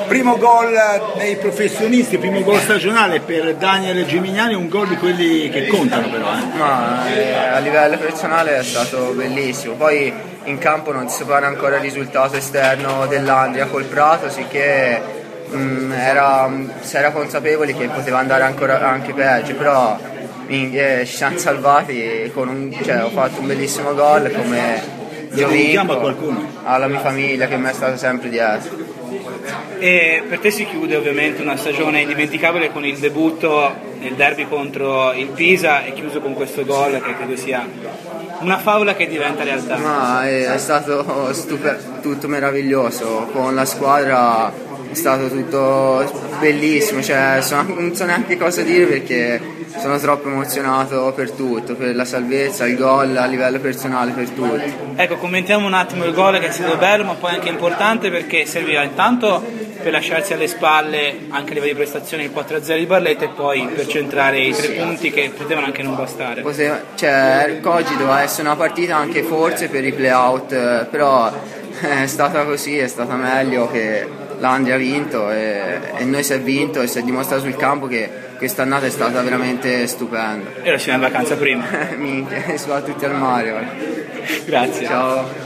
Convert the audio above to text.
Primo gol dei professionisti, primo gol stagionale per Daniel Gimignani, un gol di quelli che contano però. A livello personale è stato bellissimo, poi in campo non si sapeva ancora il risultato esterno dell'Andria col Prato, sicché si era consapevoli che poteva andare anche peggio, però ci siamo salvati ho fatto un bellissimo gol come Giovinco, alla mia famiglia che mi è stata sempre dietro. E per te si chiude ovviamente una stagione indimenticabile con il debutto nel derby contro il Pisa e chiuso con questo gol che credo sia una favola che diventa realtà. È stato tutto meraviglioso, con la squadra è stato tutto bellissimo, non so neanche cosa dire perché sono troppo emozionato per tutto, per la salvezza, il gol, a livello personale, per tutto. Ecco, commentiamo un attimo il gol che è stato bello ma poi anche importante perché serviva intanto per lasciarsi alle spalle anche a livello di prestazioni il 4-0 di Barletta e poi per centrare i 3 punti che potevano anche non bastare. Oggi doveva essere una partita anche forse per i play-out, però è stata così, è stata meglio che l'Andria ha vinto e noi si è vinto e si è dimostrato sul campo che quest'annata è stata veramente stupenda. E ora ci andiamo in vacanza prima. Minchia, sono tutti al mare. Grazie. Ciao.